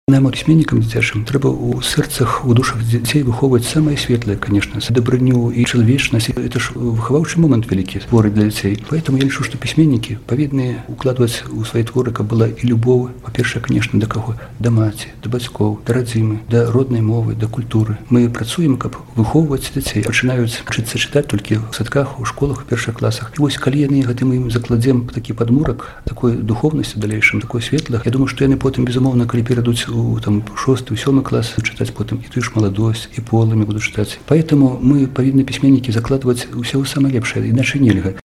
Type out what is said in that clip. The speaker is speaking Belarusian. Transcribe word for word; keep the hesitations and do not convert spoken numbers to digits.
Нам, пісьменнікам дзіцячым, трэба ў сэрцах, у душах дзяцей выхоўваць самае светлае, конечно, дабрыню і чалавечнасць. Это ж выхаваўчы момант вялікі творы для дзяцей. Поэтому я лічу, што пісьменнікі павінны укладваць у свае творы, каб была і любоў, па-першае, конечно, да каго? Да маці, да бацькоў, да радзімы, да роднай мовы, да культуры. Мы працуем, каб выхоўваць дзяцей. Пачынаюць вчыцца чытаць толькі ў садках, у школах, у першых класах. І вось калі яны гэтым ім закладзем такі падмурак такой духовнасці далейшым, такой светлых, я думаю, што яны потым, безумоўна, калі перайдуць у там шосты, сёмы клас чытаць потым і тую ж маладосць, і полымі буду чытаць. Поэтому мы павінны пісьменнікі закладваць усё самае лепшае, іначай нельга.